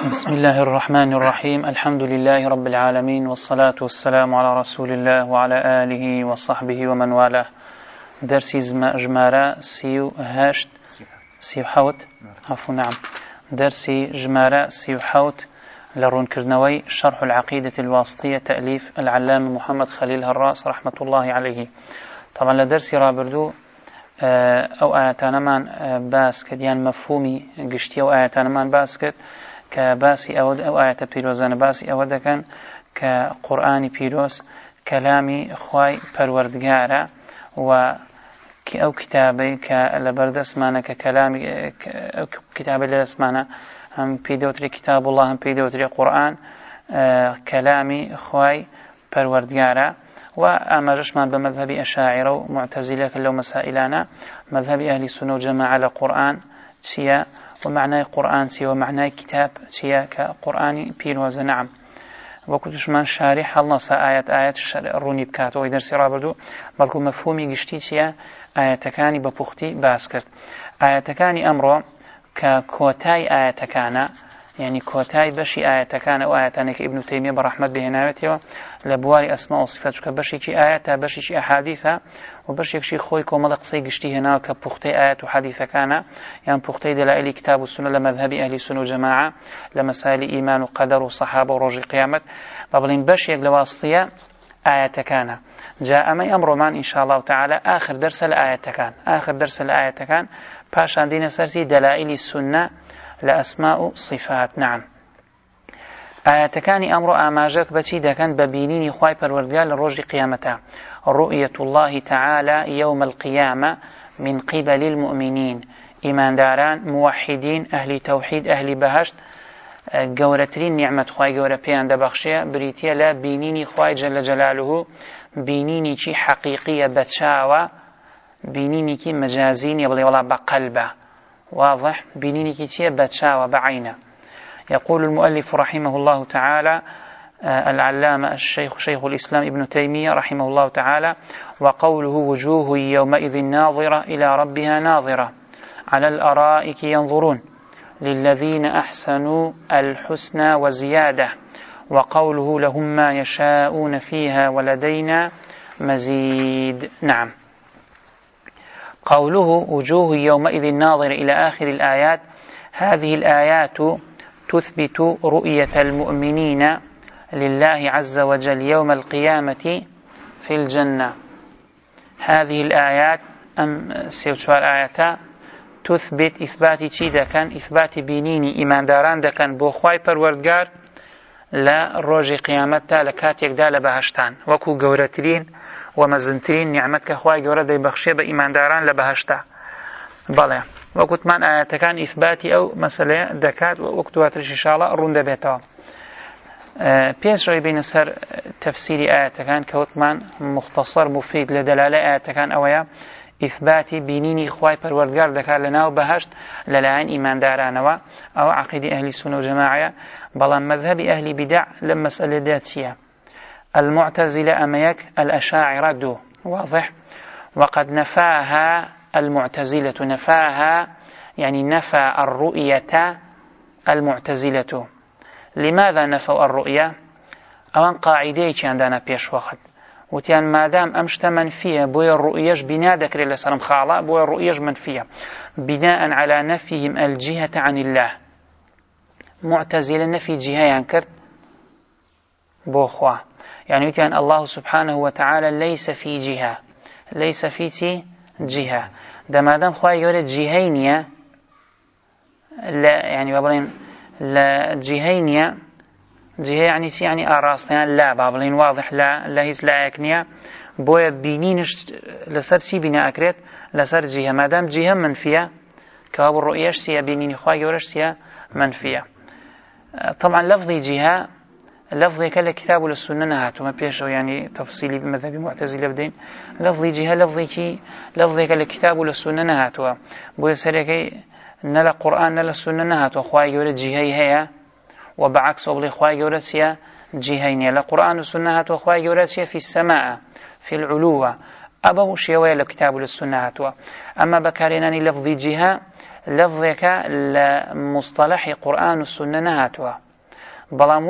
بسم الله الرحمن الرحيم الحمد لله رب العالمين والصلاة والسلام على رسول الله وعلى آله وصحبه ومن والاه. درسي جمارة سيوحوت نعم درسي جمارة سيوحوت لرون كرنوي شرح العقيدة الواسطية تأليف العلامة محمد خليل هراس رحمة الله عليه. طبعا لدرسي رابردو أو آياتنا من باسكت يعني مفهومي قشتي أو آياتنا من باسكت كباسي أو آيات بيروزان باسي أود كان كقرآن بيروز كلامي خواي پروردگارا و أو كتابي كالبردس معنا ككلامي أو كتابي لدس معنا هم بيدوتري كتاب الله هم بيدوتري قرآن كلامي خواي پروردگارا وأمرش من بمذهب أشاعرة ومعتزلة كلو مسائلنا مذهب أهل السنة والجماعة على قرآن شيا ومعنى قرآن سي ومعنى كتاب شيا كقرآن بيروز نعم. وكنتش من شارح النص آيات الروني بكاتو ويدرس رابردو بلكو مفهومي قشتي شيا آياتكاني ببوختي باسكرت آياتكاني أمرو ككوتاي آياتكانا يعني كوتاي بشي آياتكان أو آياتانك ابن تيمية برحمة بهناوته لبواري أسماء وصفات كبشي كي آياتا بشي كي أحاديثا وبشي كشي خوي كومل قصي قشتي هنا كبوختي آيات وحديثة كان يعني بوختي دلائل كتاب السنة لمذهب أهل السنة وجماعة لمسائل إيمان وقدر وصحابة ورجل قيامة طبعا بشي لواسطية آياتكان جاء ما أمر من إن شاء الله تعالى آخر درس الآياتكان باشان دين سرسي دلائل السنة لأسماء صفات نعم. آياتكاني أمر آماجك بتي دكان ببينيني خواي پروردگار لروج قيامته رؤية الله تعالى يوم القيامة من قبل المؤمنين إيمان داران موحدين أهل توحيد أهل بهشت جورترين نعمة خواي جورة بيان دبخشية بريتيا لا بينيني خواي جل جلاله بينيني كي حقيقية بتشاوى بينيني كي مجازين يبلي ولا بقلبه واضح بينيني كي بتشاوى بعينه. يقول المؤلف رحمه الله تعالى العلامة الشيخ شيخ الإسلام ابن تيمية رحمه الله تعالى وقوله وجوه يومئذ ناظرة إلى ربها ناظرة على الأرائك ينظرون للذين أحسنوا الحسنى وزيادة وقوله لهم ما يشاءون فيها ولدينا مزيد نعم. قوله وجوه يومئذ ناظرة إلى آخر الآيات هذه الآيات تثبت رؤية المؤمنين لله عز وجل يوم القيامة في الجنة. هذه الآيات سيوتشوار آياتا تثبت إثبات چي دكان إثبات بينيني إيمان داران دكان بو خواي پروردگار لا روج قيامتا لكاتيك دا لبهشتان وكو قورترين ومزنترين نعمتك خواي قورة دي بخشي بإيمان داران لبهشتا بله وقت من آياتكان إثباتي أو مسألة دكات وقت واترش إن شاء الله رونده بيتها بيش رأي بين سر تفسير آياتكان كوت من مختصر مفيد لدلالة آياتكان أويا إثباتي بينيني خواي پروردگار دكار لنا وبهشت للاين إيمان دارانوا أو عقيدة أهل السنة وجماعة بلا مذهب أهل بدع لما مسألة داتية المعتزلة أميك الأشاعرة دو واضح وقد نفاها المعتزلة نفاها يعني نفى الرؤية المعتزلة. لماذا نفوا الرؤية؟ أولا قاعدة عندنا بيش وقت وتيان مادام أمشت منفية بوي الرؤية بناء ذكر لسلام خالا بوي الرؤية منفية بناء على نفيهم الجهة عن الله. معتزلة نفي جهة ينكرت بوخوا يعني وتيان الله سبحانه وتعالى ليس في جهة ليس في جهة ده مادام خواهي يقول جهينية لا يعني بابلين لا جهينية جهة يعني شي يعني أراستنا لا بابلين واضح لا هيس لا يكنية بويا بينينش لسر شي بناء أكريت لسر جهة مادام جهة منفية كواب الرؤيش سيا بينيني خواهي يقولش سيا منفية. طبعا لفظي جهة لفظي كلا كتاب والسنة نهات وما بيشو يعني تفصيلي بمذهب معتزلة بدين لفظي جهة لفظي كلا كتاب والسنة نهات بوي سريكي نلا قرآن نلا السنة نهات وخواي يقول جهة هي وبعكس وبلي خواي يقول سيا جهين لا قرآن والسنة هات وخواي يقول سيا في السماء في العلو أبو شيوية لكتاب والسنة هات أما بكاريناني لفظي جهة لفظك لمصطلح قرآن السنة نهاتوا بلام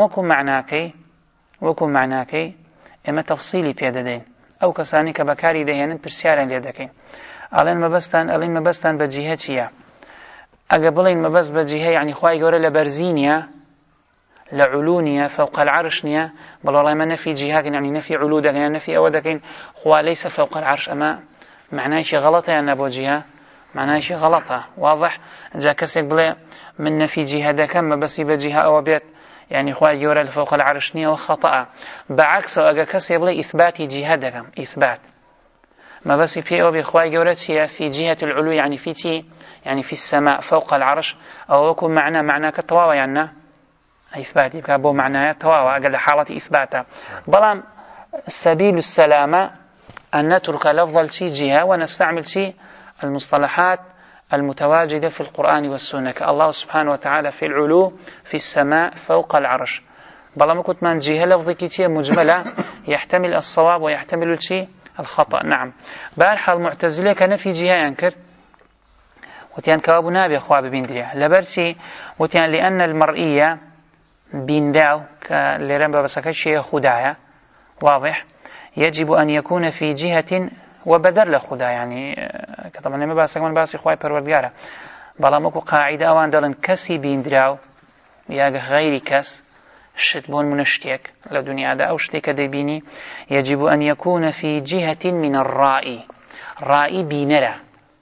وكو معناكي اما تفصيلي بيددين او كساني كبكاري دهينن برسيارا ليدكين ألين مبستان بجهة چيا أقبلين مبست بجهة يعني خواهي قولة لبرزينيا لعلونيا فوق العرش نيا بل والله ما نفي جهاك يعني نفي علودك يعني نفي أودك خوا ليس فوق العرش أما معناه شيء غلطة يعني أبو جهة معناه شيء غلطة واضح جا كسيك بلا من نفي جهادك ما بس بجهة أو بيت يعني خواهي قولة فوق العرش نيا وخطأ بعكس أجا كسيك بلا إثبات جهادك إثبات ما بس في أو بخواهي قولة في جهة العلو يعني في تي يعني في السماء فوق العرش أو يكون معناه كالتواوى يعني إثباتي كابو معناه تواوى أقل حالة إثباته بلام سبيل السلامة أن نترك لفظ الشيء جهة ونستعمل شيء المصطلحات المتواجدة في القرآن والسنة كالله سبحانه وتعالى في العلو في السماء فوق العرش بلام كنت من جهة لفظ كتير مجملة يحتمل الصواب ويحتمل الشيء الخطأ نعم بالحال المعتزلة كان في جهة ينكر وتيان كواب نابي أخواب بندريا لبرسي وتيان لأن المرئية بنداو كالرمبا بسكتشي خدايا واضح يجب أن يكون في جهة وبدر لخدا يعني طبعا ما باسك من باسي خواي پروردگارا بلا مكو قاعدة أوان دلن كسي بندراو يا غير كس شت بون منشتيك لدنيا دا أو شتيك ديبيني يجب أن يكون في جهة من الرائي رائي بينرا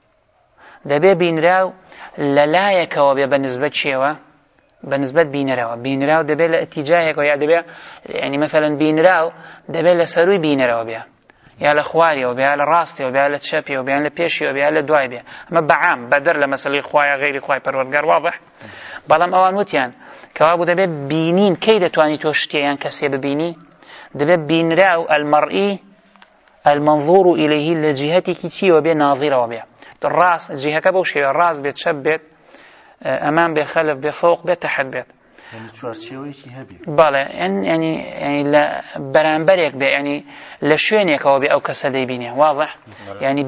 دبي بينراو للايك وبي بنسبة شيوا بنسبة بينراو دبي لاتجاهك ويا دبي يعني مثلا بينراو دبي لسروي بينراو بيا يا لخواري وبيا لراستي وبيا لتشابي وبيا لبيشي وبيا لدواي بيا اما بعام بدر لمثلا خوايا غير خواي پروردگار واضح بلام اوان وتيان كوابو دبي بينين كيدا تواني توشتي يعني كسي ببيني دبي بينراو المرئي المنظور اليه لجهتك تي وبيا ناظره وبيا الراس جهة كبوشي الراس بيت شبت أمام بخلف بفوق بتحت بيت يعني تشوارشيوي هبي بالله يعني لا برانبريك بي يعني لشوينك أو بي أو كسدي بيني واضح يعني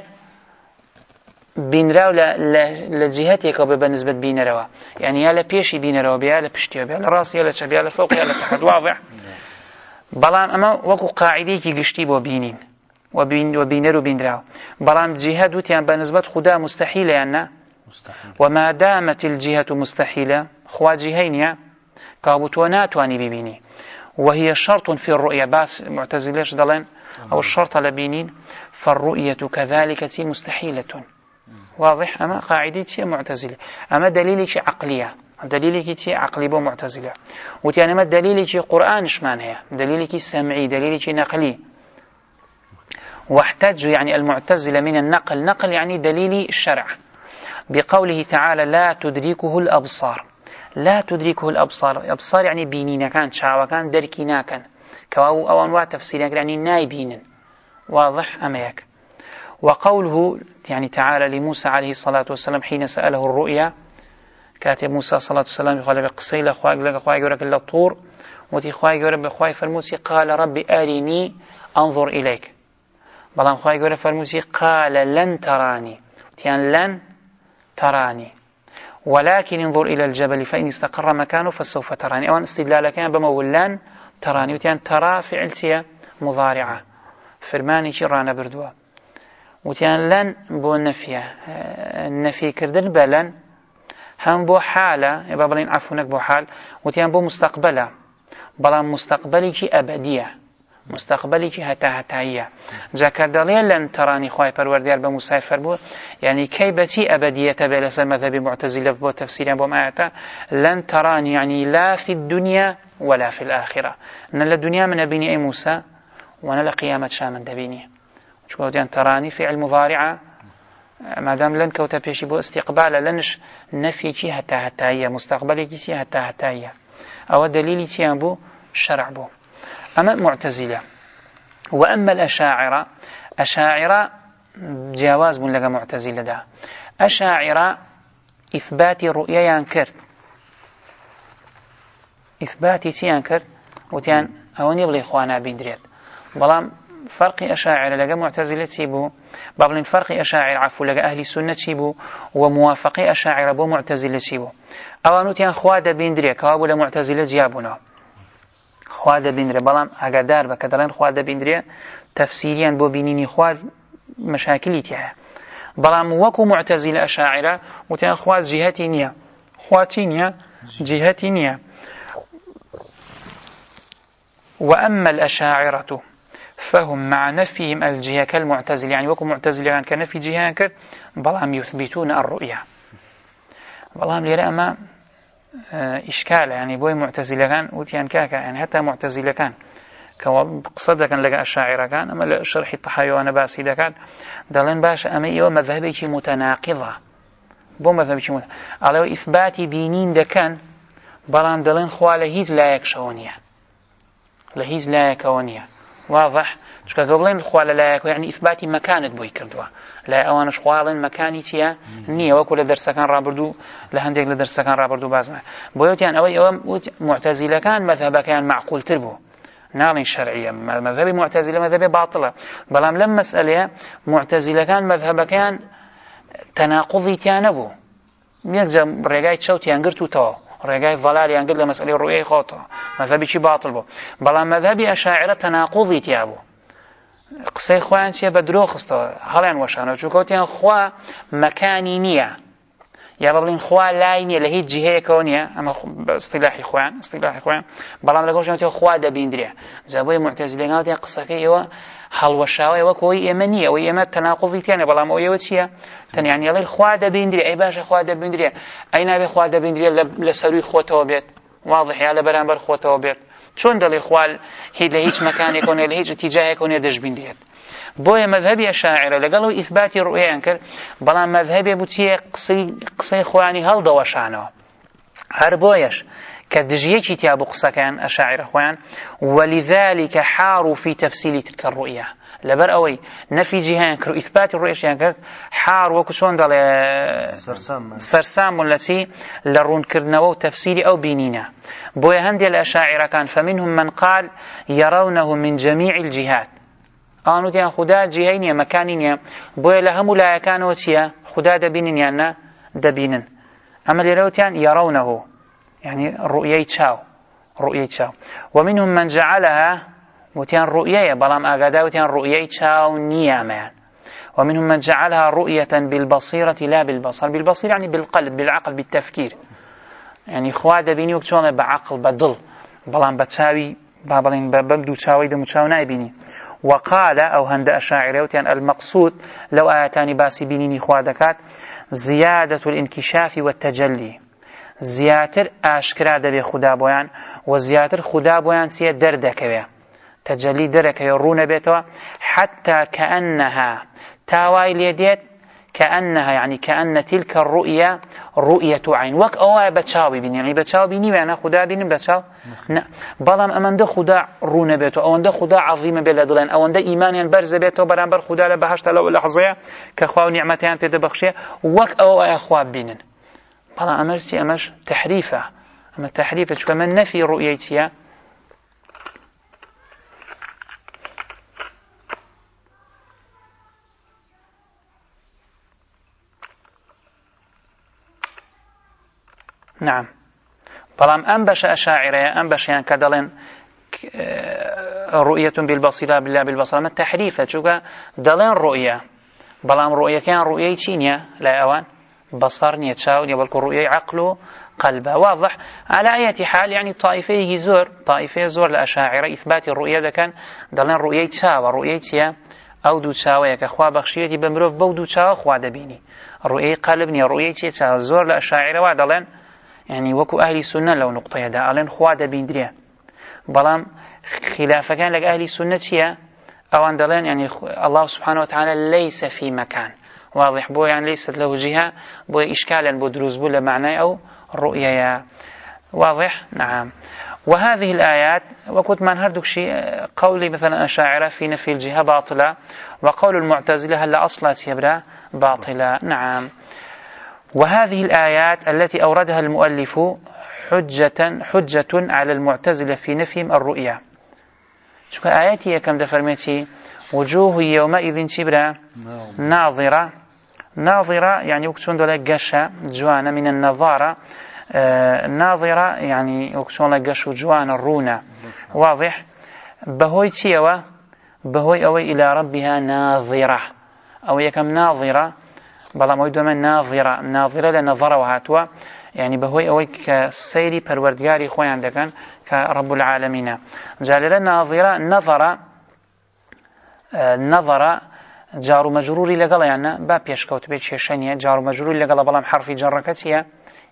بينراو لجهتك أو بالنسبة بينراو يعني يا لبيشي بينراو بيا لبشتي بيا لراس يا لشبي يا لفوق يا لتحت واضح بلان أما وكو قاعديكي قشتي بو بينين وبينر وبينراو بلان جهاد وتيان بنسبة خدا مستحيلة يعني وما دامت الجهة مستحيلة خوا جهين كابوتونا تواني ببيني وهي شرط في الرؤية باس معتزلش دلين أو الشرط لبينين فالرؤية كذلك مستحيلة واضح أما قاعدتي معتزلة أما دليلك عقلية دليلك عقلي بو معتزلة وتيان أما دليلك قرآن شمان هي دليلك سمعي دليلك نقلي واحتج يعني المعتزلة من النقل نقل يعني دليل الشرع بقوله تعالى لا تدركه الأبصار لا تدركه الأبصار يعني بينين كان شعوة كان دركينا كان كواو أو أنواع تفسير يعني نايبين واضح أميك وقوله يعني تعالى لموسى عليه الصلاة والسلام حين سأله الرؤيا كاتب موسى صلى الله عليه وسلم يقول بقصي لأخوائي يقولك إلا الطور وتي أخوائي يقول بأخوائي فالموسى قال ربي أرني أنظر إليك بلان أخوائي يقول فالموسى قال لن تراني وتيان لن تراني ولكن انظر إلى الجبل فإن استقر مكانه فسوف تراني أولا استدلال كان بمول لن تراني وتيان ترى فعلتها مضارعة فرماني شرانا بردوا وتيان لن بو النفية النفي كردن بلن هم بو حالة يبقى بلين عفونك بو حال وتيان بو مستقبلة بلان مستقبلي أبدية مستقبلي هتاهتاية جاكر دليل لن تراني خواهي پروردگار بموسى فرمود يعني كيبتي أبدية بلس المذهب معتزلة بو تفسيرا بو آياتا لن تراني يعني لا في الدنيا ولا في الآخرة نلا الدنيا من بيني أي موسى ونلا قيامة شامن دبيني شكوه يعني تراني فعل مضارعة ما دام لن كوتا بيشي بو استقبال لنش نفي كي هتاهتاية مستقبلي كي هتاهتاية أو دليل تيان بو الشرع بو أما معتزلة وأما الأشاعرة أشاعرة جواز من لغا معتزلة ده أشاعرة إثبات الرؤية ينكرت إثباتي تيانكرت وتيان أون يبلي إخوانا بندريت بلام فرق أشاعرة لقى معتزلة تيبو بابلين فرق أشاعرة عفو لقى أهل السنة تيبو وموافقي أشاعرة بو معتزلة تيبو أوانوتيان خواد بيندريا كوابو لمعتزلة جيابونا خواد بيندريا بلام أقدار بكدلين خواد بيندريا تفسيريا بو بينيني خواد مشاكل تيها بلام وكو معتزلة أشاعرة وتيان خواد جهتي نيا خواتي نيا جهتي نيا وأما الأشاعرة فهم مع نفيهم الجهة كالمعتزلة يعني وكو معتزلة كنفي جهة كد بلام يثبتون الرؤية بلام ليرى أما إشكال يعني بوي معتزلة كان وتيان كاكا يعني حتى معتزلة كان كقصد كان لقى أشاعرة كان أما شرح التحيو أنا باسي كان دلين باش أما إيوه مذهبي متناقضة بو مذهبي على إثبات بينين دكان بلام دلين خوالة هيز لا يكشونية لهيز لا يكونية واضح چونکە قبلين الخوالة لا يكون يعني إثبات مكانت بوي كردوا لا أوانش خوالين مكاني تيا نية وكل درس كان رابردو لهنديك لدرس كان رابردو بازنا بويوتيان أو معتزلة كان مذهب كان معقول تربو نالين شرعية مذهب معتزلة مذهب باطلة بلام لما مسألة معتزلة كان مذهب كان تناقضي تيانبو يكزا رقاية شوتيان قرتو تو رجاء ضلال ينقل لمسألة الرؤية خاطئة مذهبي شي باطل بو بلا مذهبي أشاعرة تناقضي تيابو قصي خوان شي بدرو خسته هلان وشانه چوكوتين خوا مكاني نية يا بلين خوا لاينية لهي جهة كونية أما اصطلاح خوان بلا ملقوش نوتي خوا دبيندريا زابوي معتزلين قالوا قصة كي هل وشاوي وكوي يمنية ويما تناقضي تاني بلا ما ويوتشيا تاني يعني يلا خوا دبيندريا أي باشا خوا دبيندريا أي نبي خوا دبيندريا لسروي خوته بيت واضح يا لبرانبر خوته بيت شون دل إخوال هي لهيج مكان يكون لهيج اتجاه يكون يدش بنديت بويا مذهبي أشاعرة لقالوا إثبات الرؤية أنكر بلا مذهبي بوتيه قصي خواني هل دوشانه هربويش كدجيتي تيابو قصة كان أشاعرة خوان ولذلك حاروا في تفسير تلك الرؤية لبر أوي نفي جهان كرو إثبات الرؤية يعني حار وكشون دل سرسام التي لرون كرنوا تفسير أو بينينا بويا هندي الأشاعرة كان فمنهم من قال يرونه من جميع الجهات آنو تيان خدا جهينيا مكانينيا بويا لهم لا يكانوا تيا خدا دبينينا دبينن أما لروتيان يرونه يعني رؤية تشاو ومنهم من جعلها وتيان رؤية بلام أغدا وتيان رؤية تشاو نياما ومنهم من جعلها رؤية بالبصيرة لا بالبصر بالبصير يعني بالقلب بالعقل بالتفكير يعني خواد بيني وكتوانا بعقل بدل بلان بتساوي بابلين بمدو تساوي دمو تساو نايبيني وقال أو هند أشاعره وتيان المقصود لو آتاني باسي بينيني خوادكات زيادة الانكشاف والتجلي زياتر آشكرا دبي خدا بويان وزياتر خدا بويان سيا دردكويا تجلي دركويا رون بيتوا حتى كأنها تاواي ليديت كأنها يعني كأن تلك الرؤيا رؤية عين وك أوه بتشاوي بيني يعني بتشاوي بيني وأنا خدا بيني بتشاو بلام أمن ده خدا رون بيتوا أو ده خدا عظيم بلادلين أو ده إيمانيا برز بيتوا برانبر خدا لبهشت لو لحظة كخوا نعمتين تدبخشية وك أوه أخواب بينن بلا أمرتي أمش تحريفة أما التحريفة شو كمان نفي رؤيتها نعم بلام أنبش أشاعرة أنبش يعني كدلين رؤية بالبصيرة بالله بالبصرة ما التحريفة شو دلين رؤية بلام رؤية كان رؤية تشينيا لا أوان بصر نيتشاو يبلكو رؤية عقله قلبه واضح على أي حال يعني طائفة زور لأشاعرة إثبات الرؤية ده كان دلين رؤية تشاو رؤية تيا أو دو تشاوية كخوا بخشيتي بمروف بو دو تشاو خوا دبيني رؤية قلبني رؤية تشاو زور لأشاعرة ودلين يعني وكو أهل السنة لو نقطة يدا ألين خوا دبيندريا بلام خلافة كان لك أهل السنة تيا أو أندلين يعني الله سبحانه وتعالى ليس في مكان واضح بو يعني ليست له جهة بو إشكالا بو دروز بو لمعنى أو رؤية واضح نعم وهذه الآيات وكنت ما نهردك شيء قولي مثلا أشاعرة في نفي الجهة باطلة وقول المعتزلة هل أصلا يبرى باطلة نعم وهذه الآيات التي أوردها المؤلف حجة على المعتزلة في نفيهم الرؤية شو آياتي كم دفرمتي وجوه يومئذ شبرا ناظرة يعني وكسون دولا قشة جوانا من النظارة ناظرة يعني وكسون قش جوانا الرونة واضح بهوي تيوا بهوي أوي إلى ربها ناظرة أو يكم ناظرة بلا ما يدوم ناظرة لنظرة وهاتوا يعني بهوي أوي كسيري پروردگاري خوي عندكن كرب العالمين جالله ناظرة نظر جار مجروري لقل يعني باب يشكوت بيت شيشانية جار مجروري لقل بلام حرف جركتية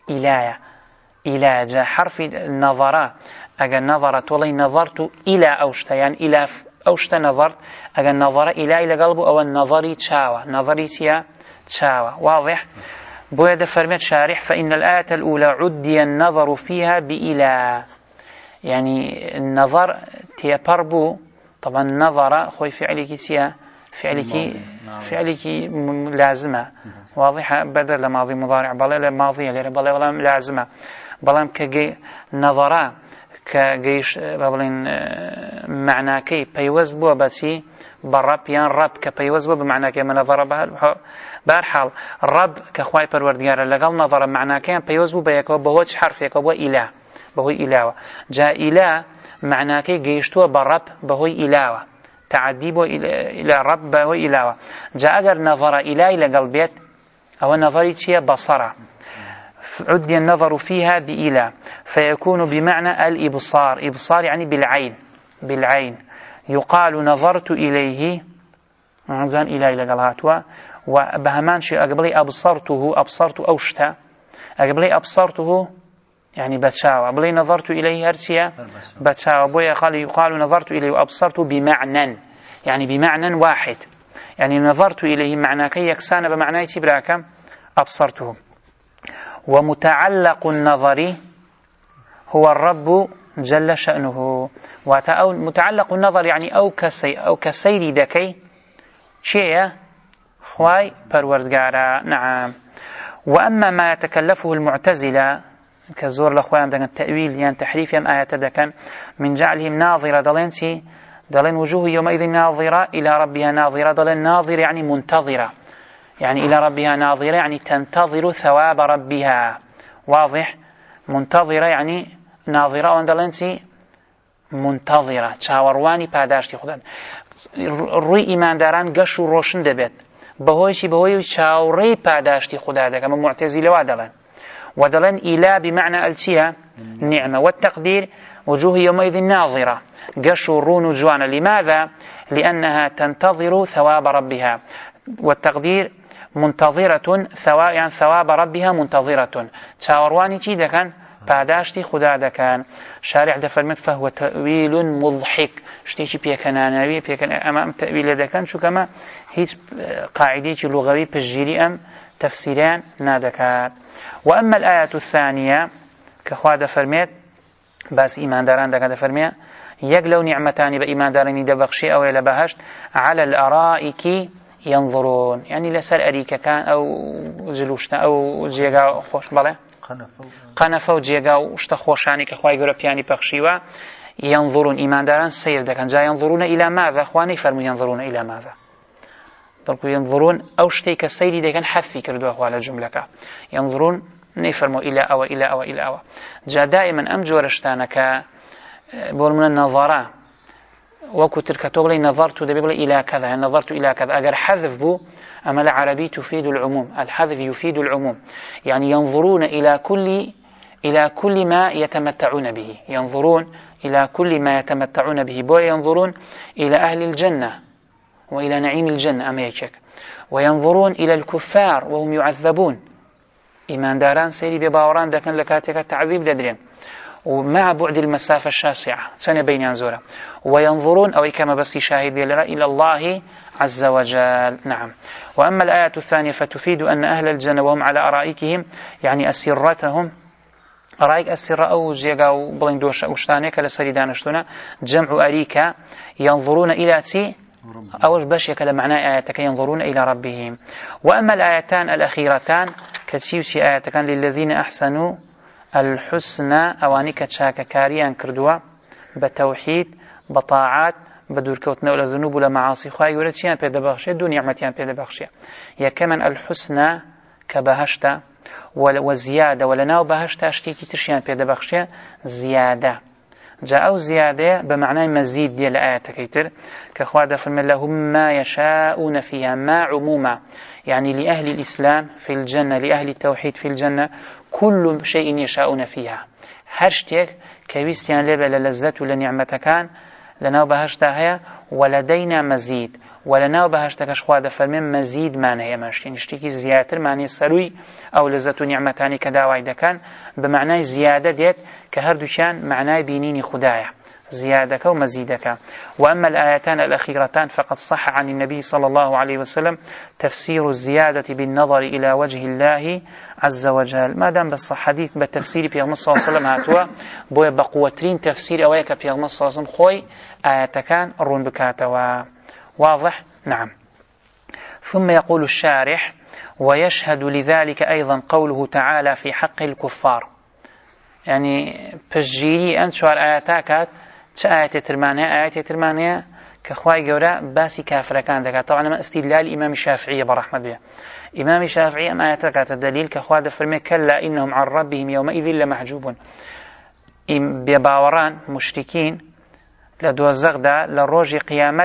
إلى جاء حرف نظرة أجل نظرت والله نظرت إلى أوشت يعني إلى أوشت نظرت أجل نظر إلى قلبه أو النظري تشاوى نظري تشاوى واضح بويد فرمت شارح فإن الآية الأولى عدي النظر فيها بإلى يعني النظر تيبربو طبعا نظر خوي فعلك لازمة واضحة بدل لماضي مضارع بلا لماضية بلا لازمة بلام كجي نظرة كجيش بابلين معناكي بيوز بو بسي برب يان رب كبيوز بو بمعناكي من نظر بارحال رب كخواي پروردگار لقال نظر معناكي بيوز بو بيكو بهوش حرف يكو بو إله بهوي إلاوة جاء إله معناكي جيشتو برب بهوي إلاوة تعدي بو إلى رب بهوي إلاوة جاء أجر نظر إلى قلبيت أو نظري تشي بصرة عدي النظر فيها بإلى فيكون بمعنى الإبصار إبصار يعني بالعين يقال نظرت إليه زان إلى قالهاتوا وبهمان شيء أقبلي أبصرت أوشتا أقبلي أبصرته يعني بتشاوى أقبلي نظرت إليه هرسيا بتشاوى بويا يقال نظرت إليه وأبصرت بمعنى يعني بمعنى واحد يعني نظرت إليه معنى كي يكسان بمعنى تبراكم أبصرته ومتعلق النظر هو الرب جل شأنه متعلق النظر يعني أو كسير دكي شيء خواي پروردگارا نعم وأما ما يتكلفه المعتزلة كزور لأخوان عندنا التأويل يعني تحريف يعني آيات دكان من جعلهم ناظرة دلين وجوه يومئذ ناظرة إلى ربها ناظرة دلين ناظر يعني منتظرة يعني إلى ربها ناظرة يعني تنتظر ثواب ربها واضح منتظرة يعني ناظرة واندلنسي منتظرة تشاورواني پاداشتی خودن روی ایمانداران گەش و ڕۆشن دەبێت بەهۆی چاوڕێی پاداشتی خوددا دەکەن ئەمە معتەزیلەوا دەڵێن ودلن إلى بمعنى التيا نعمة والتقدير وجوه يومئذ ناظرة قش رون جوانا لماذا؟ لأنها تنتظر ثواب ربها والتقدير منتظرة يعني ثواب ربها منتظرة تاورواني تي دكان پاداشتی خدا دكان شارع دفرمت فهو تأويل مضحك شتيشي بيكنانوي أمام تأويل دكان شو كما هيج قاعدة لغوي بجيري أم تفسيران نادكات وأما الآية الثانية كخوا دفرمت بس إيمان داران دكان دفرمت يقلو نعمتان بإيمان دارين دبخشي أو إلى بهشت على الأرائك ينظرون يعني لسر أريكا كان أو جلوشنا أو جيغا خوش بله قنفة وجيغا وشتخوشاني كخواي قربياني بخشيوا ينظرون إيمان داران سير دكان جا ينظرون إلى ماذا أخواني فرموا ينظرون إلى ماذا بلكو ينظرون أو شتيك السيري دكان حثي كردوا أخوال الجملة ينظرون نفرموا إلى أو إلى أو إلى أو جا دائما أم جورشتانك بقول من النظرة وكو تركتو بلي نظرت دبي إلى كذا يعني نظرت إلى كذا أجر حذف بو أما العربي تفيد العموم الحذف يفيد العموم يعني ينظرون إلى كل ما يتمتعون به ينظرون إلى كل ما يتمتعون به بو ينظرون إلى أهل الجنة وإلى نعيم الجنة أميكك وينظرون إلى الكفار وهم يعذبون إيمان داران سيري بباوران دكن لكاتك التعذيب ددرين ومع بعد المسافة الشاسعة سنة بين ينزورة وينظرون أو كما بس شاهد إلى الله عز وجل نعم وأما الآية الثانية فتفيد أن أهل الجنة وهم على أرائكهم يعني أسرتهم أرائك أسر أو جيغا وبلندوش وشتانيك لسريدانشتنا جمع أريكا ينظرون إلى تي أول بشيك لمعنى آياتك ينظرون إلى ربهم وأما الآيتان الأخيرتان كتشيوشي آياتكان للذين أحسنوا الحسنى أوانيك تشاك كاريان كردوا بتوحيد بطاعات بدوركوتنا ولا ذنوب ولا معاصي خواهي ورتشيان بيدا بخشية دو نعمتيان بيدا بخشية يكمن الحسنى كبهشتا وزيادة ولا ناو بهشتا اشتيكي ترشيان بيدا بخشية زيادة جاء أو زيادة بمعنى مزيد ديال آيات كيتر كخوادة فرمي لهم ما يشاءون فيها ما عموما يعني لأهل الإسلام في الجنة لأهل التوحيد في الجنة كل شيء يشاءون فيها هرشتك كويستيان لبا للذات ولنعمة كان لناو بهشتا هيا ولدينا مزيد ولناو بهشتا كشخوادة فرمي مزيد معنى هي ماشتين اشتكي زيادة معنى سروي أو لذات نعمتاني كداوائد كان بمعنى زيادة ديت كهردو كان معنى بينيني خدايا زيادك ومزيدك. وأما الآيتان الأخيرتان فقد صح عن النبي صلى الله عليه وسلم تفسير الزيادة بالنظر إلى وجه الله عز وجل ما دام بس حديث بالتفسير في الله صلى الله عليه وسلم هاتوا بوي بقوترين تفسير أويك في الله صلى الله عليه وسلم خوي آياتكان الرون بكاتوا واضح؟ نعم. ثم يقول الشارح ويشهد لذلك أيضا قوله تعالى في حق الكفار يعني بجيري أن شوار آياتاكات آيات ترمانية آيات ترمانية كخواي جورا باسي كافر كان ذكر طبعا ما استدلال إمام الشافعي برحمة الله إمام الشافعي أم آياتك الدليل كخواد فرمي كلا إنهم عن ربهم يومئذ لمحجوبون بباوران مشركين لدوزغدا لروج قيامة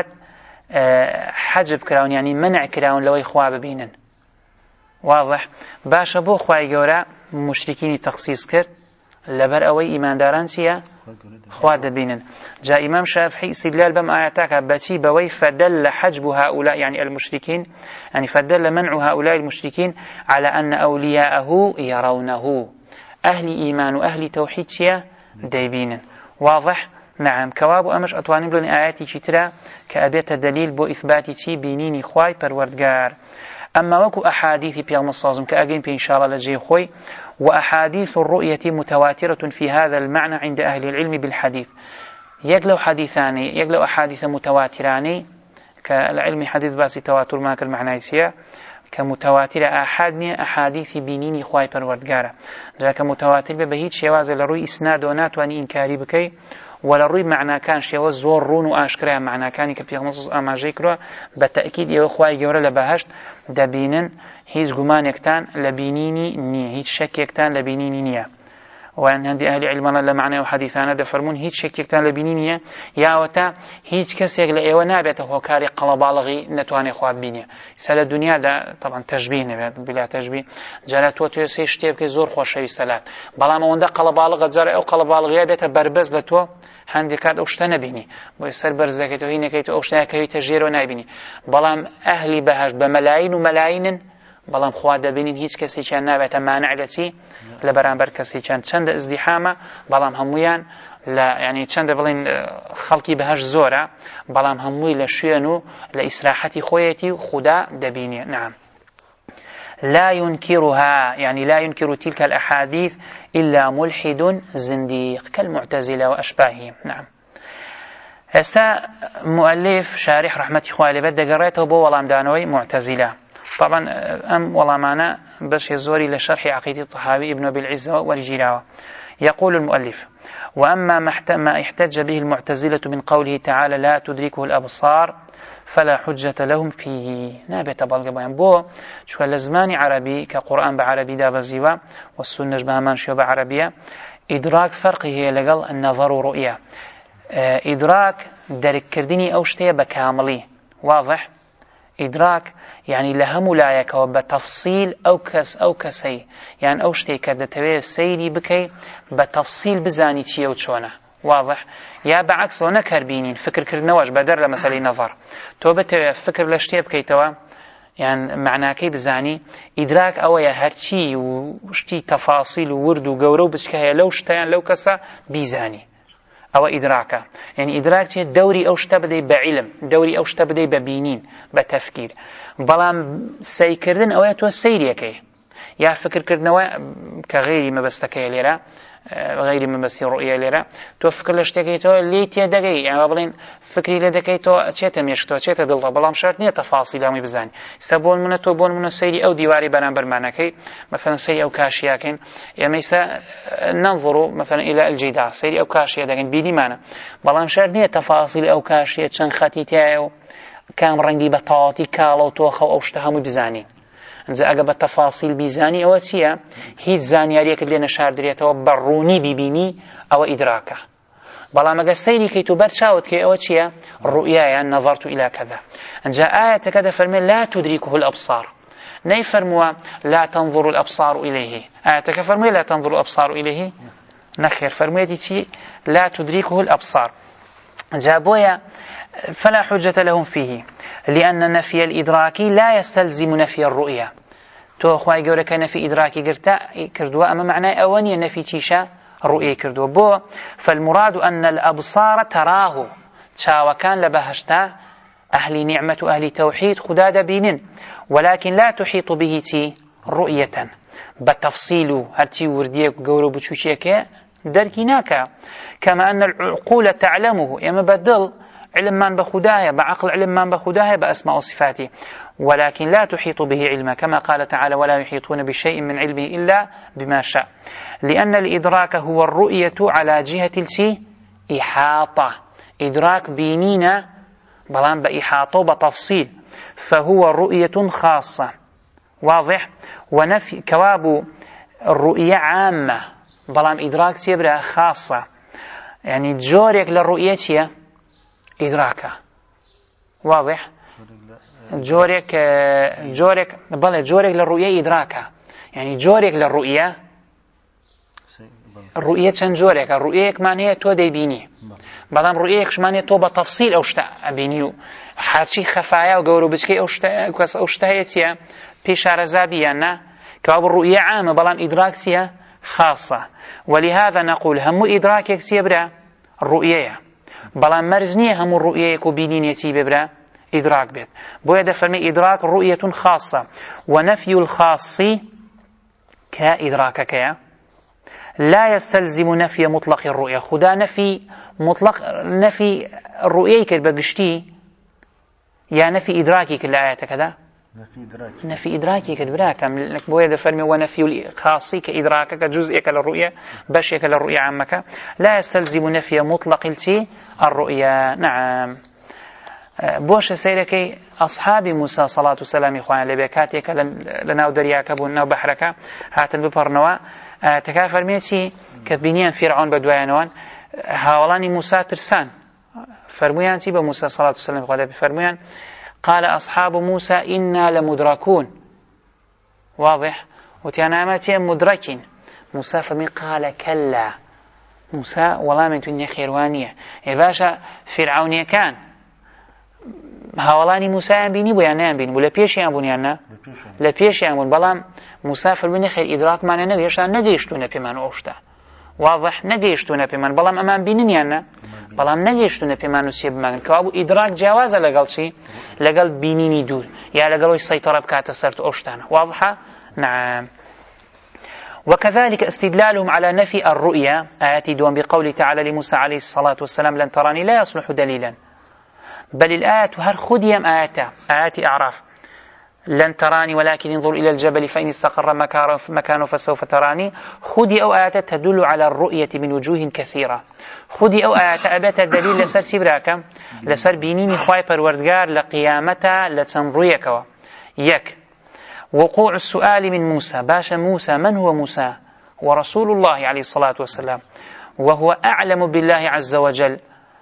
حجب كراون يعني منع كراون لو إخواب بينن واضح باش بو خواي جورا مشركين تخصيص كرت لبر أوي إيمان داران سيا خواد بينن جاء إمام شافعي استدلال بم آياتك باتي بوي فدل حجب هؤلاء يعني المشركين يعني فدل منع هؤلاء المشركين على أن أولياءه يرونه أهل إيمان وأهل توحيد سيا دايبينن واضح نعم كواب أمش أطواني بلون آياتي ترى كأبيت دليل بو إثباتي تي بينيني خواي پروردگار أما وكو أحاديث بيغم الصازم كأجين إن شاء الله لجي خوي وأحاديث الرؤية متواترة في هذا المعنى عند أهل العلم بالحديث يقلو حديثاني يقلو أحاديث متواتراني كالعلم حديث باسي تواتر ماك المعنى سيا كمتواترة أحاديث بينيني خواي پروردگارا جاك متواتر بهيت شواز لروي إسناد ونات واني إنكاري بكي ولا روي معنى كان شيء زور رون واشكرا معنى كان كفي خمس اما جيكرو بالتاكيد يا اخوي جوره لبهشت دبينن هيز غمان يكتان لبينيني ني هيز شك يكتان لبينيني نيا وان هندي اهل علمنا لمعنى وحديثانا دفرمون هيز شك يكتان لبينيني يا وتا هيز كس يغلا ايوا نابته هو كاري قلبالغي نتواني اخوات بينيا سال الدنيا ده طبعا تشبيه بلا تشبيه جرات تو سي شتيب كي زور خوشوي سالات بلا ما وندا قلبالغ جرا او قلبالغ بيته بربز لتو هندي كاد اوشتا نبيني بو سر برزكه تو هينه كيتو اوشتا كيت تجيرو نبيني بلام اهلي بهش بملايين وملايين بلام خوا دبينين هیچ کسی چن نابته مانع لتي لبرانبر کسی چن چند ازدحامه بلام همویان لا يعني چند بلين خلقي بهش زوره بلام هموي لشينو لاسراحتي خويتي خدا دبيني نعم لا ينكرها يعني لا ينكر تلك الأحاديث إلا ملحد زنديق كالمعتزلة وأشباههم نعم هسا مؤلف شارح رحمة إخوالي بدأ قريته بو والام دانوي معتزلة طبعا أم والله معنا بش يزوري لشرح عقيدة الطحاوي ابن أبي العزة والجيراوة يقول المؤلف وأما ما احتج به المعتزلة من قوله تعالى لا تدركه الأبصار فلا حجة لهم فيه نابت بلغ بيان بو شو لزماني عربي كقرآن بعربي دابزيوا والسنة بهمان شو بعربية إدراك فرقه هي لقل النظر ورؤية إدراك درك كردني أو شتي بكاملي واضح إدراك يعني لهم لا يكو بتفصيل أو كسي يعني أو شتي كردتوي سيري بكي بتفصيل بزاني تشي وتشونه واضح يا بعكس لو نكر بينين فكر كرنواش بدر لمسألة نظر تو بتوي فكر لشتي بكيتوا يعني معناكي بزاني إدراك أو يا هرشي وشتي تفاصيل وورد وجورو بشكه لو شتيان لو كسا بيزاني أو إدراكه يعني إدراك دوري أو شتبدي بعلم دوري أو شتبدي ببينين بتفكير بلام سيكردن أو يتوى سيريكي يا فكر كردنوا كغيري ما بستكي ليرا غير ممسي رؤية لرا تو فكر لشتكي تو ليتي دقي يعني بلين فكري لدكي تو تشيت ميشتو تشيت دلتا بلام شرط نية تفاصيل همي بزاني استبون من تو بون من سيري أو ديواري بنامبر معناكي مثلا سيري أو كاشياكين يعني ننظر مثلا إلى الجدار سيري أو كاشيا دقين بيدي معنا بلام شرط نية تفاصيل أو كاشيا تشن خطي تاعو كام رنگي بطاطي كالو توخو أو اشتهمي بزاني انزا اگه بالتفاصيل بيزاني او تيا هيت زانياريك اللي نشار دريته بروني ببيني او ادراكه بلا ما سيري كي تبر شاوت كي او تيا الرؤيا نظرت الى كذا انجا آية كذا فرمي لا تدركه الابصار ني فرموا لا تنظر الابصار اليه آية كفرمي لا تنظر الابصار اليه نخير فرمي دي لا تدركه الابصار جابويا فلا حجة لهم فيه لأن نفي الإدراك لا يستلزم نفي الرؤية تو أخوة يقول لك نفي إدراكي كردوا أما معنى أولي نفي تيشا رؤية كردوا بو فالمراد أن الأبصار تراه تشاو كان لبهشتا أهل نعمة أهل توحيد خداد بينن ولكن لا تحيط به تي رؤية بالتفصيل هرتي ورديك وقولوا بتشوشيك دركناك كما أن العقول تعلمه يما بدل علم من بخدايا بعقل علم من بخدايا بأسماء وصفاته ولكن لا تحيط به علما كما قال تعالى ولا يحيطون بشيء من علمه إلا بما شاء لأن الإدراك هو الرؤية على جهة إحاطة إدراك بينينا بلان بإحاطة بتفصيل فهو رؤية خاصة واضح ونفي كواب الرؤية عامة بلان إدراك تيبرا خاصة يعني جورك للرؤية إدراكه واضح جورك للرؤية إدراكه يعني جورك للرؤية الرؤية چەند جۆرێکە ڕوئەیەکمان هەیە تۆ دەیبینی بەڵام ڕوئەیەکشمان هەیە تۆ بە تەفسیل ئەو شتە ئەبینی و حاچی خەفایە و گەورە و بچکەی ئەو شتە هەیە چییە پێی شارەزابیان نا کەوا ڕوئیە عامە بەڵام ئیدراک چییە خاصە ولهذا نقول هەموو ئیدراکێک چیە برا ڕوئیەیە بەڵام مەرج نییە هەموو ڕوئیەیەک و بینینێکی ببرا إدراك بيت بويا دفرمي إدراك رؤية خاصة ونفي الخاص كإدراكك لا يستلزم نفي مطلق الرؤية خدا نفي مطلق نفي رؤيك البقشتي يا نفي إدراكك الآيات كذا نفي إدراكك البراك بويا دفرمي ونفي الخاص كإدراكك جزئك للرؤية بشيك للرؤية عامك لا يستلزم نفي مطلق الرؤية نعم بوش سيركي أصحاب موسى صلاة والسلام إخوان لبكاتك لناو درياك بوناو بحرك هاتن ببرنوا تكافر ميتي كبينيان فرعون بدوانوان هاولاني موسى ترسان فرميان تيبا موسى صلاة والسلام إخوان فرميان قال أصحاب موسى إنا لمدركون واضح وتياناماتي مدركين موسى فمن قال كلا موسى والله من تنيا خيروانية إباشا فرعونية كان هاوڵانی موسایان بینی بۆ یان نەیان بینی بوو لە پێشیان بوون یان لە پێشیان بوون بەڵام موسا فەرمووی خێر ئیدراکمانە نەبوو هێشتا نەگەیشتوونە پێمان ئەو شتە واضح نەگەیشتوونە پێمان بەڵام ئەمان بینن یان نە بەڵام نەگەیشتوونە پێمان و سێ بمانن کەوا بوو ئیدراک جیاوازە لەگەڵ چی لەگەڵ بینینی دوور یا لەگەڵەوەی سەیطرە بکاتە سەر ئەو شتانە واضحە نعم وكذلك استدلالهم على نفي الرؤيا آيات دوم بقوله تعالى لموسى عليه الصلاة والسلام لن تراني لا يصلح دليلا بل الآيات هر خديم آيات أعراف لن تراني ولكن انظر إلى الجبل فإن استقر مكانه فسوف تراني خدي أو آيات تدل على الرؤية من وجوه كثيرة خدي أو آيات أبات الدليل لسر سبراك لسر بينيني خواي پروردگار لقيامته لتنريك يك وقوع السؤال من موسى باشا موسى من هو موسى ورسول الله عليه الصلاة والسلام وهو أعلم بالله عز وجل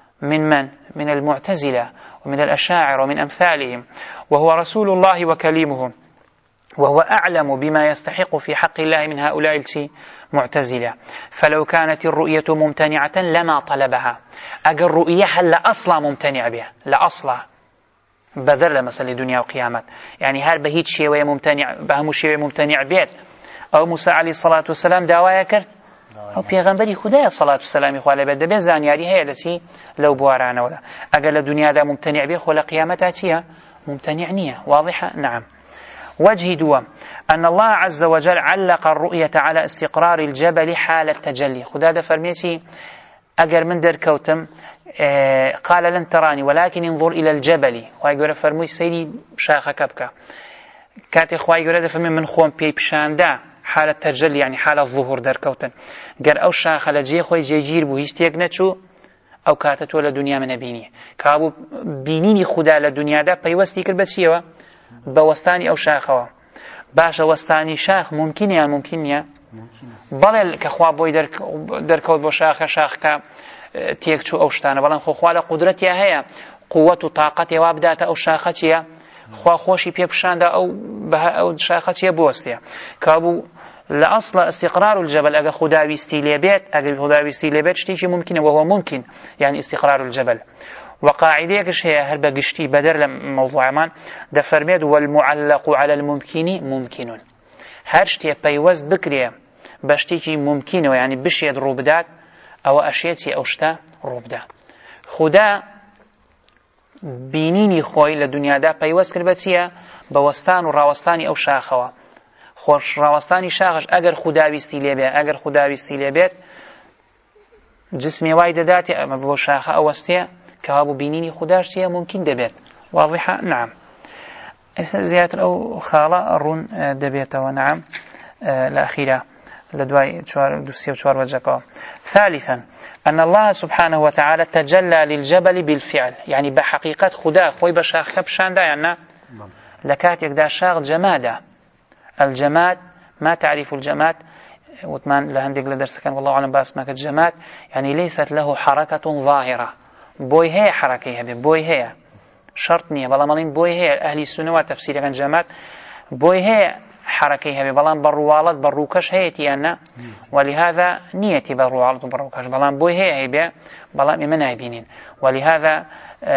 من المعتزلة ومن الأشاعرة ومن أمثالهم وهو رسول الله وكليمه وهو أعلم بما يستحق في حق الله من هؤلاء المعتزلة فلو كانت الرؤية ممتنعة لما طلبها أجر الرؤية هل أصلا ممتنع بها لا أصلا بذر مثلا لدنيا وقيامات يعني هل بهيت شيء ممتنع بهم شيء ممتنع بيت أو موسى عليه الصلاة والسلام دعوايا كرت أو پیغمبری خدای صلاة والسلام خواله بده به زانیاری هەیە لەچی لەو بوارانەوەدا ئەگەر لە دنیادا ممتنع بێ خۆ لە قیامەتا چییە ممتنع نییە واضحة نعم وجه دوام أن الله عز وجل علق الرؤية على استقرار الجبل حال التجلي. خدا ده فرميتي أجر من در كوتم قال لن تراني ولكن انظر إلى الجبل. خواهي قرأ فرمي سيدي شاخ كبكة كاتي خواهي قرأ فرمي من خوان بي بشاندا حال التجلي يعني حال الظهور در كوتن قر أو شاخ لجي خوي جيجير بو هيستيق نتشو أو كاتتو لدنيا من بيني كابو بينيني خدا لدنيا دا بيوستي كربتشيوا بوستاني أو شاخوا باشا وستاني شاخ ممكن يا ممكن يا بەڵێ کە خوا بۆی دەرکەوت بۆ شاخەکە تێکچوو ئەو شتانە بەڵام خوا لە قودرەتی هەیە قووەت و تااقەتی وا بداتە ئەو شاخە چیە خوا خۆشی پێ پیشاندا ئەو شاخە چیە بوەستێ کابوو لە ئەسڵە استقرار الجبل ئەگە خوداویستی لێبێت ئەگەر خوداویستی لێبێت شتێکی ممکنە وهو ممکن يعني استقرار الجبل وقاعدەیەکش هەیە هەر بە گشتی بەدەر لە مەوضوعمان دەفەرمێت والمعلق على الممكن ممكن هەر شتێ پەیوەست بکرێ بە شتێکی ممکنەوە یعنی بشێت ڕوو بدات ئەوە ئەشێتی ئەو شتە ڕوو بدا. خدا بینینی خۆی لە دنیادا پەیوەست کرد بە چییە؟ بە وەستان و ڕاوەستانی ئەو شاخەوە. خۆش ڕاوەستانی شاخش ئەگەر خوداویستی لێبێت ئەگەر خوداویستی لێبێت جسمی وای دەداتێ ئەمە بۆ شاخە ئەوەستێ کە هەبوو بینینی خوداش چییە ممکن دەبێت. واضحە؟ نعم. زیاتر ئەو خاڵە ڕوون دەبێتەوە. نعم. الأخيرة لدواي دوسية وشوار وجهكوا. ثالثا أن الله سبحانه وتعالى تجلى للجبل بالفعل يعني بحقيقة خدا خوي بشاخ بشان دا يعني لكات يقدر شاغ جمادا. الجماد ما تعرف الجماد وثمان لهندق لدرس كان والله أعلم بس ما كالجماد يعني ليست له حركة ظاهرة بوي هي حركة بوي هي شرط نية بلا مالين بوي هي أهل السنة وتفسير كان جماد بوي هي حركة هي بلان بروالد بروكش هيتي أنا ولهذا نيتي بروالد بروكش بلان بوي هي بيا بلان من هيبينين ولهذا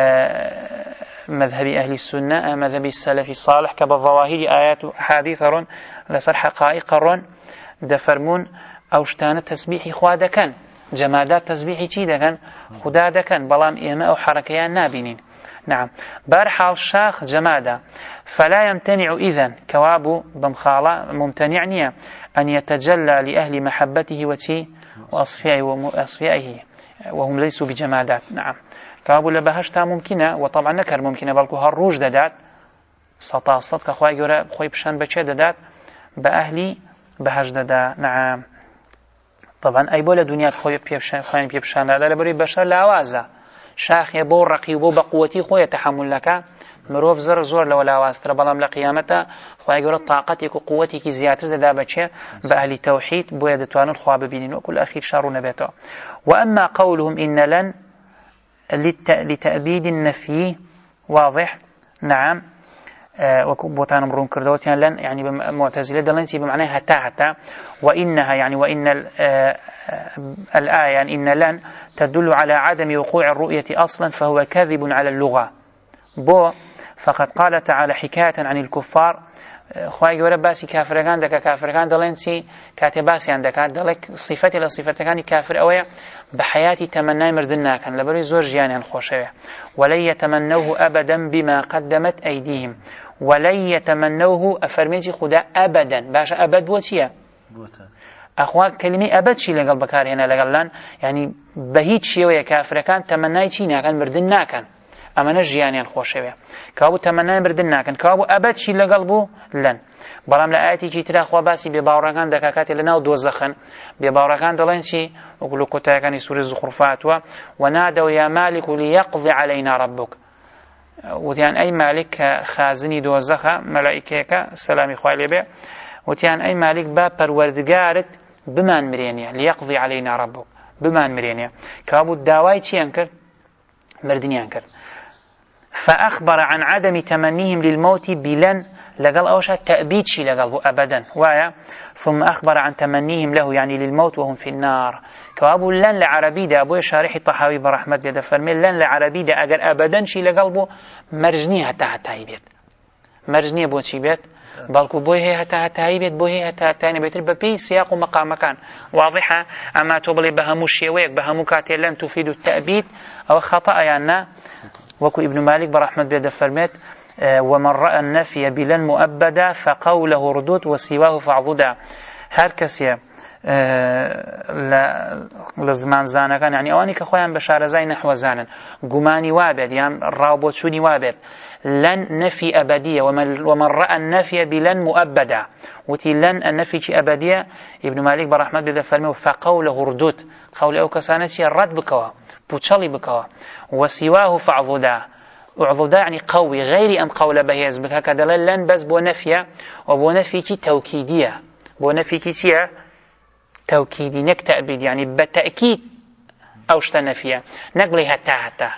مذهب أهل السنة مذهب السلف الصالح كبظواهر آيات وأحاديث رون لسر حقائق رون دفرمون أوشتان تسبيح خوادا كان جمادات تسبيحي تيدا كان خدادا كان بلان إيما أو حركيان نابينين. نعم. بارحال شاخ جمادا فلا يمتنع إذن كواب بمخالة ممتنعني أن يتجلى لأهل محبته وأصفيائه وهم ليسوا بجمادات. نعم. كواب لبهشتا ممكنة وطبعا نكر ممكنة بلكو هالروج دادات سطاصت كخواي يورا خوي بشان بچه دادات بأهلي بهش دادا. نعم. طبعا أي بولا دنيا خوي بيبشان دادا لبري بشر لاوازا شاخ بۆ ڕقی و بۆ بە قووەتی خۆی تەحملەکە مرۆڤ زۆر لەوە لاوازترە بەڵام لە قیامەتە خوای گەورە تااقەتێک و قووەتێکی زیاتر دەدا بەچێ بە ئەهلی تەوحید بۆیە دەتوانن خوا ببینین وەکو لە ئەخیر شەڕ نەبێتەوە. وأما قولهم إن لن لتأبيد النفي واضح. نعم. وكبوتان مرون كردوتيان لن يعني معتزلة دلنسي بمعنى حتى وإنها يعني وإن الآية يعني إن لن تدل على عدم وقوع الرؤية أصلا فهو كاذب على اللغة بو فقد قال تعالى حكاية عن الكفار خواهي قولة باسي كافرقان دكا كافرقان دلنسي كاتباسي عندك دلك صفتي لصفتكان كافر أويا بحياتي تمنى مردنا كان لبري زور جياني الخوشوية ولن يتمنوه أبدا بما قدمت أيديهم ولن يتمنوه أفرميتي خدا أبدا باشا أبد بوتيا أخوة كلمة أبد شي لقل بكار هنا لقلان يعني بهيت شي ويا كافر كان تمنى شينا كان مردنا كان أما نجياني الخوشوية كابو تمنى مردنا كان كابو أبد شي لقلبو لن بەڵام لە ئاەتی ترا خوا باسی بێباوەڕەکان دەکا کاتێ لەناو دۆزەخن بێباوەڕەکان دەڵێن چی وەکو لە کۆتایەکانی سوورە زوخرفاتوە ونادوا يا مالك ليقضي علينا ربك وتیان ئەی مالک کە خازنی دۆزەخە مەلائیکەیەکە سەلامی خوای لێ بێ وتیان ئەی مالک با پەروەردگارت بمان مرێنیە ليقضي علينا ربك بمان مرێنیە کابوو داوای چیان کرد مردنیان کرد فأخبر عن عدم تمنيهم للموت بلن لقال أوشا تأبيد شي لقال أبدا وايا ثم أخبر عن تمنيهم له يعني للموت وهم في النار كوابو لن لعربي دا أبوي شارح الطحاوي برحمة بيدا فرمي لن لعربي دا أقر أبدا شي لقال مرجني حتى يبيت مرجني بو شي بيت بلكو بوي هي حتى يبيت بوي هي حتى يبيت ببي سياق ومقام مكان واضحة أما تبلي بهمو شيويك بهمو كاتي لن تفيد التأبيد أو خطأ يعني وكو ابن مالك برحمة بيدا فرميت ومن رأى النفي بلن مؤبدا فقوله ردود وسواه فاعضدا. هر کسی لزمان زانه كان يعني اواني كخوان بشارزاي نحو زانن گماني وابد يعني رابطشوني وابد لن نفي أبدية ومن رأى النفي بلن مؤبدا وتي لن النفي شي أبدية ابن مالك برحمة بذا فرمه فقوله ردود قول أو كسانتي الرد بكوا بوشالي بكوا وسواه فاعضدا. اعضدا يعني قوي غير أم قول بهيز بك هكذا لن بس بو نفية وبو نفي شي توكيدية بو نفي شي توكيدي نك تأبيد يعني بالتأكيد أوشت نفية نقلي حتى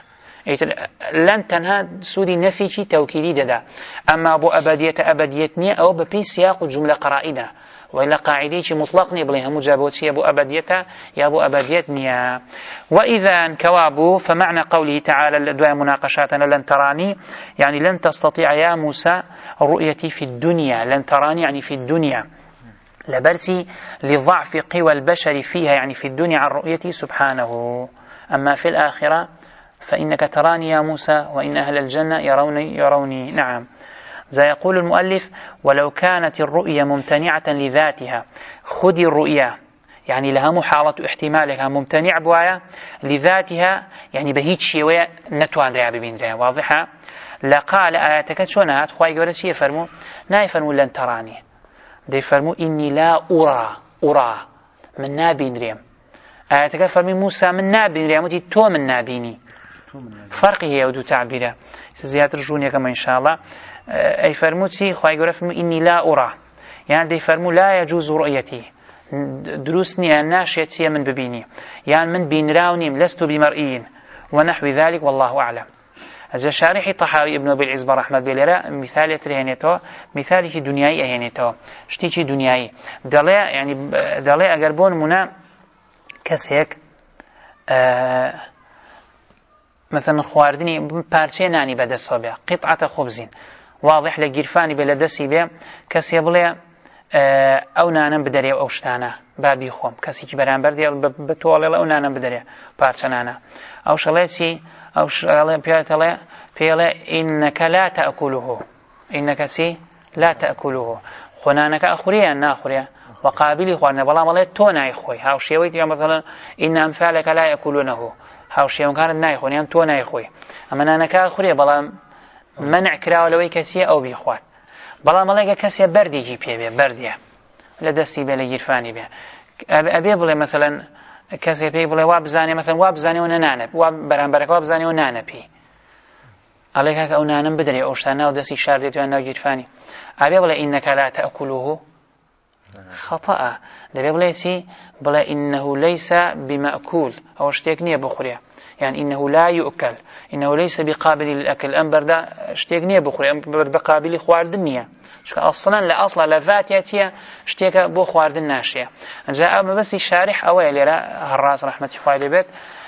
لن تنها سودي نفي شي توكيدي ددا. أما أبو أبديتني أو ببي سياق الجملة قرائنة وإلا قاعدة شي مطلقني بليها مجابوتي أبو أبديته يا أبو أبديتني. وإذا كوابو فمعنى قوله تعالى الدواء مناقشاتنا لن تراني يعني لن تستطيع يا موسى رؤيتي في الدنيا. لن تراني يعني في الدنيا لبرتي لضعف قوى البشر فيها يعني في الدنيا عن رؤيتي سبحانه. أما في الآخرة فإنك تراني يا موسى وإن أهل الجنة يروني. نعم زي يقول المؤلف ولو كانت الرؤية ممتنعة لذاتها خذي الرؤية يعني لها محالة احتمالها ممتنع بوايا لذاتها يعني بهيج شيء نتوان ريا ببين ريا واضحة لقال آياتك شونات خواهي قولت شيء فرمو نا يفرمو لن تراني دي فرمو إني لا أرى من نابين ريم. آياتك فرمي موسى من نابين ريم وتي تو من نابيني فرقي هي ودو تعبيره زيادة رجوني كما إن شاء الله. أي فرموتي خواهي قولت فرمو إني لا أرى يعني دي فرمو لا يجوز رؤيتي دروسني الناشية من ببيني يعني من بين راونيم لست بمرئيين ونحو ذلك والله أعلم. أجا شارحي طحاوي ابن أبي العز برحمة بيلرا مثال يترهنيتو مثالي دنياي أهنيتو شتيشي دنياي دلي أقربون منا كسيك مثلا خواردني بارچه ناني بدس بها قطعة خبز واضح لجرفاني بلدسي بها كسي يبلي أو نانم بدري أو شتانا بابي خوم كسي كبران بردي بتوالي أو نانم بدري بارچه نانا أو شليتي أو شلي بيلا إنك لا تأكله إنك سي لا تأكله خنانك أخريا ناخريا وقابلي خوارنا بلا مالي تو نايخوي هاو شيويت يا مثلا إن أمثالك لا يأكلونه هاو شيوان كانت نايخوي يام تو نايخوي أما نانك أخريا بلا منع كراولوي كسي أو بيخوات بلا مالي كسي بردي جي بيه برديه لدستي بلا يرفاني بيه أبي بلا مثلا كسي بيه بلا وابزاني مثلا وابزاني ونانب وابرانبرك وابزاني ونانبي عليك أو نانم بدري أو شتانا ودسي شاردت وأنه جرفاني أبي بلا إنك لا تأكله خطأ دبي بلا يسي بلا إنه ليس بمأكول أو اشتيقني بخوريا يعني إنه لا يؤكل إنه ليس بقابل للأكل أمبر دا اشتيقني بخوريا أمبر بقابل خواردنية أصلا لا أصلا لذات ياتيا اشتيق بو خواردن ناشية جاء بس الشارح أوي لرا هالراس رحمة الله بيت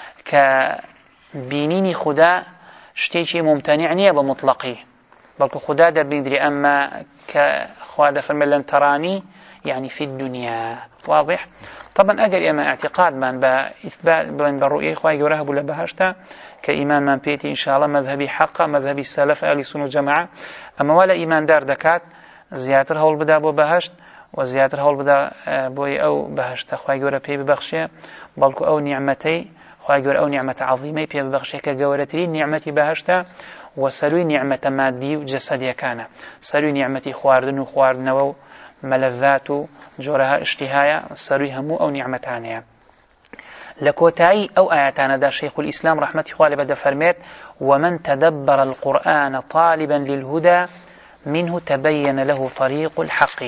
كبينيني خدا شتيشي ممتنعني بمطلقي بلكو خدا در بندري أما كخواده فرمي لن تراني يعني في الدنيا واضح. طبعا أجر إما اعتقاد من بإثبات بالرؤية خواهي جوره بولا بهشتا كإيمان من بيتي إن شاء الله مذهبي حقا مذهبي السلف أهل السنة والجماعة. أما ولا إيمان دار دكات زيادة هول بدا بو بهشت وزيادة هول بدا بوي أو بهشت خواهي جوره بي ببخشي بلكو أو نعمتي خواهي جوره أو نعمة عظيمة بي ببخشي كجورتري نعمتي بهشتا وسروي نعمة مادي وجسدية كان سروي نعمتي خواردن وخواردن ملذات جورها اشتهايا سروي همو أو نعمتانيا. لكوتاي أو آياتنا دا شيخ الإسلام رحمة الله بدا فرميت ومن تدبر القرآن طالبا للهدى منه تبين له طريق الحق.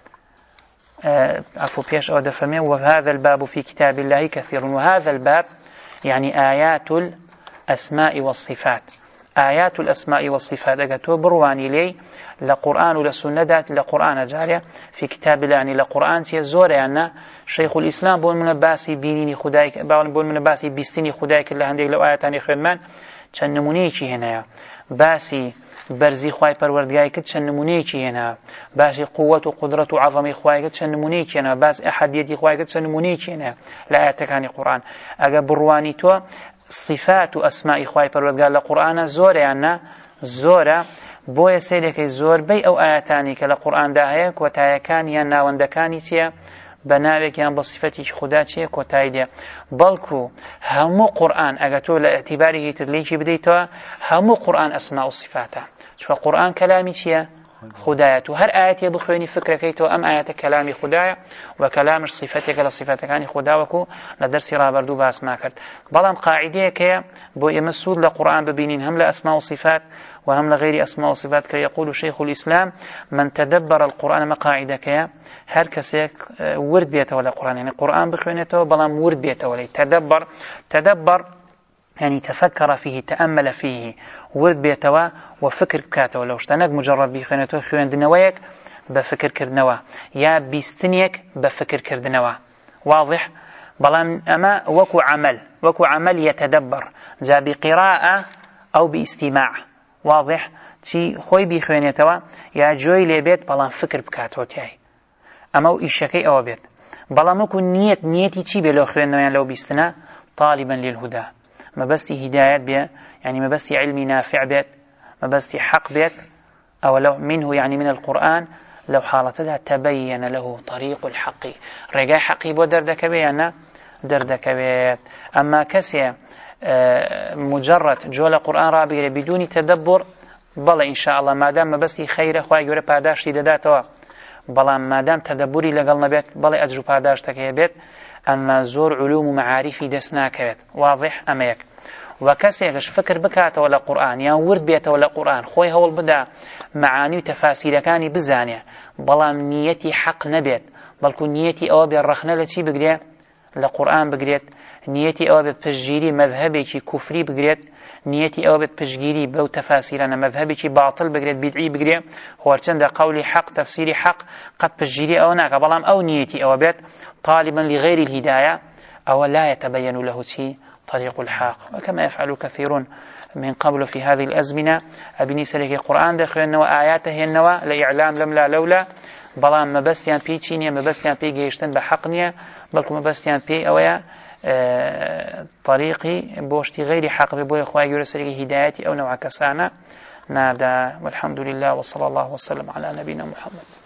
عفو بيش أو دا فرميت وهذا الباب في كتاب الله كثير. وهذا الباب يعني آيات الأسماء والصفات. آيات الأسماء والصفات أجتوا برواني لي لقرآن ولسنة لقرآن جارية في كتاب الله يعني لقرآن سيزور يعني شيخ الإسلام بقول من باسي بيني خدايك بقول من باسي بيستني خدايك اللي عندي لو آياتاني خدمان چند نمونيشي هنا باسي برزي خواهي پروردگاهي كد چند نمونيشي هنا باسي قوة وقدرة وعظمي خواهي كد چند نمونيشي هنا باس أحديتي خواهي كد چند نمونيشي هنا لآياتك عن القرآن أجا برواني تو صفات وأسماء خواهي پروردگار لقرآن زورة يعني زورة بۆیە سەیرەکەی زۆربەی ئەو ئاەتانی کە لە قورئاندا هەیە کۆتاییەکان یان ناوەندەکانی چییە بە ناوێک یان بە سیفەتێکی خوددا چییە کۆتایی دێ بەڵکو هەموو قورئان ئەگە تۆ لە ئەتیبارێکی تر لێکی بدەیتەوە هەموو قورئان ئەسما و سیفاتە چونکە قورئان کەلامی چییە خودایەت و هەر ئاەتێ بخوێنی فکرەکەیتەوە ئەم ئاەتە کەلامی خوددایە و کەلامش صفەتێکە لە صفەتەکانی خوددا وەکو لە دەرسی ڕابردوو باسما کرد بەڵام قاعیدەیەکەیە بۆ ئێمە سوود لە قورئان ببینین هەم لە ئەسما و صفات وهم لغير أسماء وصفات يقول شيخ الإسلام من تدبر القرآن ما قاعدة هر كسيك ورد بيته ولا قرآن يعني قرآن بخوانته بلام ورد بيته ولا تدبر يعني تفكر فيه تأمل فيه ورد بيته وفكر بكاته ولو اشتنق مجرد بخوانته خوان دنوايك بفكر كردنوا يا بيستنيك بفكر كردنوا واضح بلام أما وكو عمل يتدبر جاء بقراءة أو باستماع واضح چی خۆی بیخوێنێتەوە یا جۆی لێبێت بەڵام فکر بکاتەوە تیای ئەمە و ئیشەکەی ئەوە بێت بەڵام وەکو نیەتی چی بێ لەو خوێندنەوەیان لەو بیستنە طالبا للهدى مەبەستی هیدایەت بێ يعني مەبەستی علمی نافع بێت مەبەستی حق بێت أو لو منه يعني من القرآن لو حالتها تبين له طريق الحق رجاء حقي بو دردك بيانا دردك بيت أما كسي مجرد جول القرآن رابير بدون تدبر بلا إن شاء الله ما دام بس خير خواهي يوري پاداش داداتوا بلا ما دام تدبري لقلنا بيت بلا أجر پاداش تكيه بيت أما زور علوم ومعارفي دسناك بيت واضح أما يك وكسيكش فكر بكاته ولا قرآن يا ورد بيته ولا قرآن خوي هول بدا معاني وتفاسير كاني بزانية بلا نيتي حق نبيت بلكو نيتي أو بالرخنة لتي بقريه لقرآن بقريت نيتي أو بتشجيري مذهبي كفري بقريت نيتي أو بتشجيري بو تفاسيرنا مذهبي باطل بقريت بدعي بقريت هو چند قولي حق تفسيري حق قد تشجيري أو ناك بلام أو نيتي أو بيت طالبا لغير الهداية أو لا يتبين له طريق الحق وكما يفعل كثيرون من قبل في هذه الأزمنة أبني سلك القرآن داخل النواة آياته النواة لإعلام لم لا لولا بلام مبستيان بي چينيا مبستيان بي جيشتن بحقنيا بلكم مبستيان بي أويا طريقي بوشتي غير حق ببوي إخوائي يرسل هدايتي أو نوع كسانا نادى والحمد لله وصلى الله وسلم على نبينا محمد